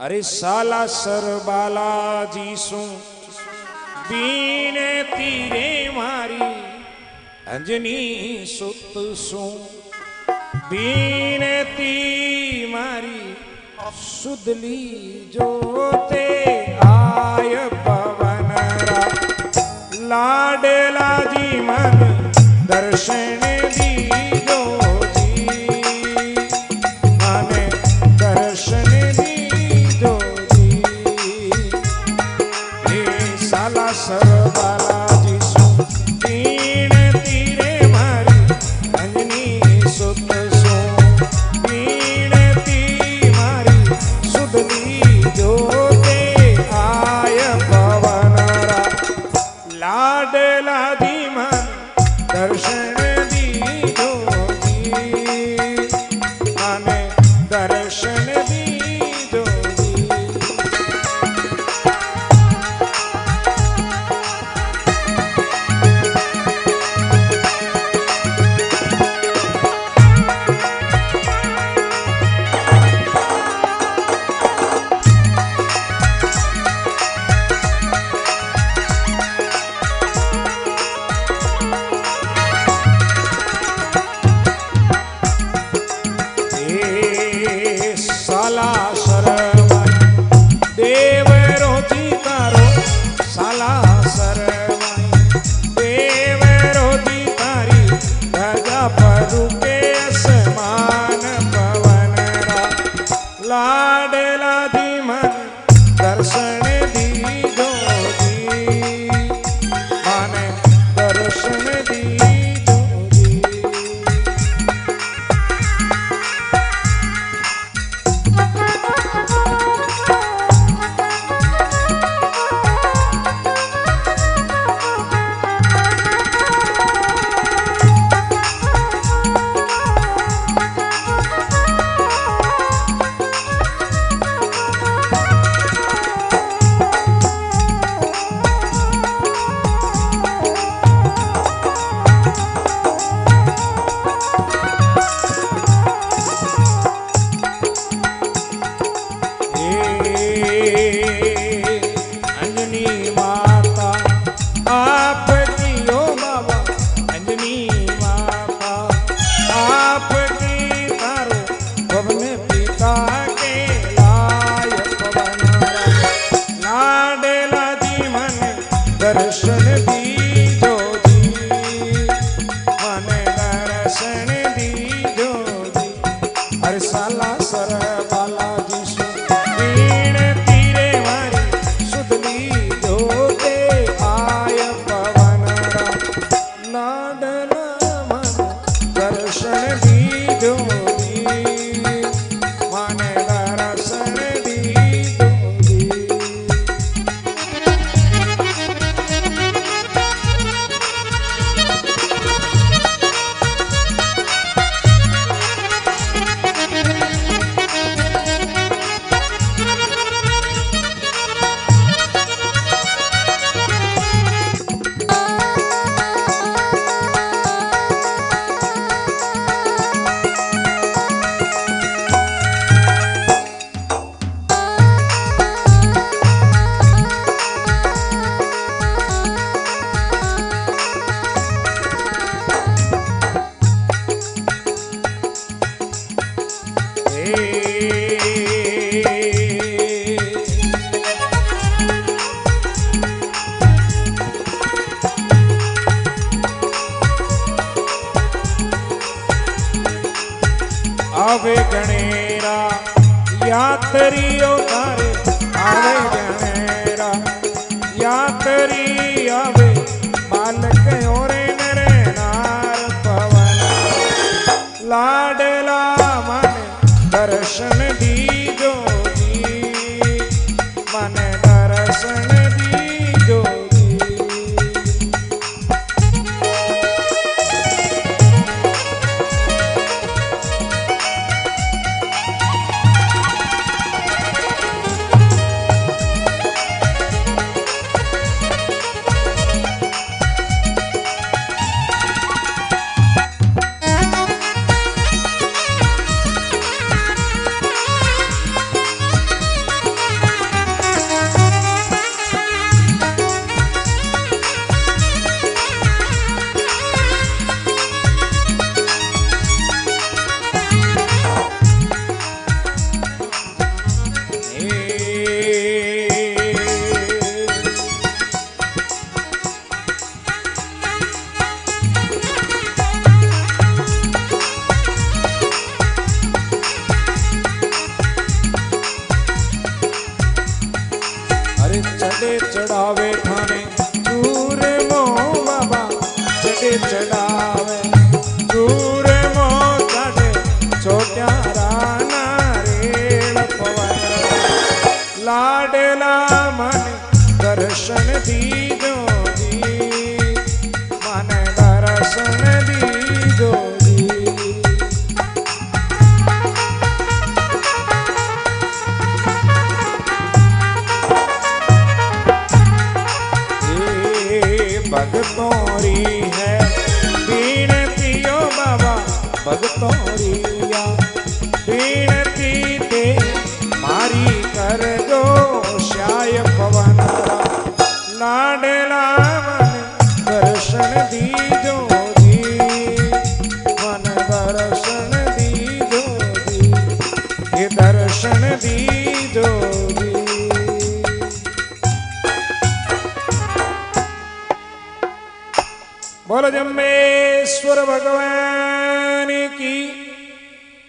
अरे साला सर बालाजी सु बीने तीरे मारी अंजनी सुत सु बीने ती मारी सुदली जोते आय पवन लाडला जी मन दर्शन दीजो जी माने दर्शन दीजो जी हे साला सर बालाजी सु बीन तीरे मारी अंजनी सुत सु बीन ती मारी सुदली जोते आय पवन लाडला दी मन दर्शन दीजो जी माने दर्शन दीजो जी साला शरमाई देव रोजी तारो साला शरमाई देव रोजी तारी धजा पदु के असमान पवन लाडला दी मन दर्शन दीजो जी माने दर्शन दीजो जी अंजनी माता आपकी ओ बाबा अंजनी माता आपकी तारो पवन पिता के लायक बना लाडला जी मन दर्शन दीजो जी मन दर्शन दीजो जी हर साला सर बालाजी सु बीन तीरे मारी सुदली जोते आय पवन लाडला मन दर्शन दीजो जी माने दर्शन दीजो जी आवे गणेरा यात्रियों तारे आवे गणेरा यात्री आवे बालक और नरे नार पवन लाडला मन दर्शन दीजो जी मन दर्शन दीजो जी चढ़े चढ़ावे थाने दूर मो बाबा चढ़े चढ़ावे दूर मो चढ़े छोट्या राना रेल पवन लाडला मन दर्शन दीजो जी मन दर्शन दीजो जी भगतोरी है बीनतियो बाबा भगतोरिया बीनती ते मारी कर दो श्याय पवन लाडला मन दर्शन दीजो जी मन दर्शन दीजो जी ये दर्शन दीजो जी। बोलो जम्बेश्वर भगवान की।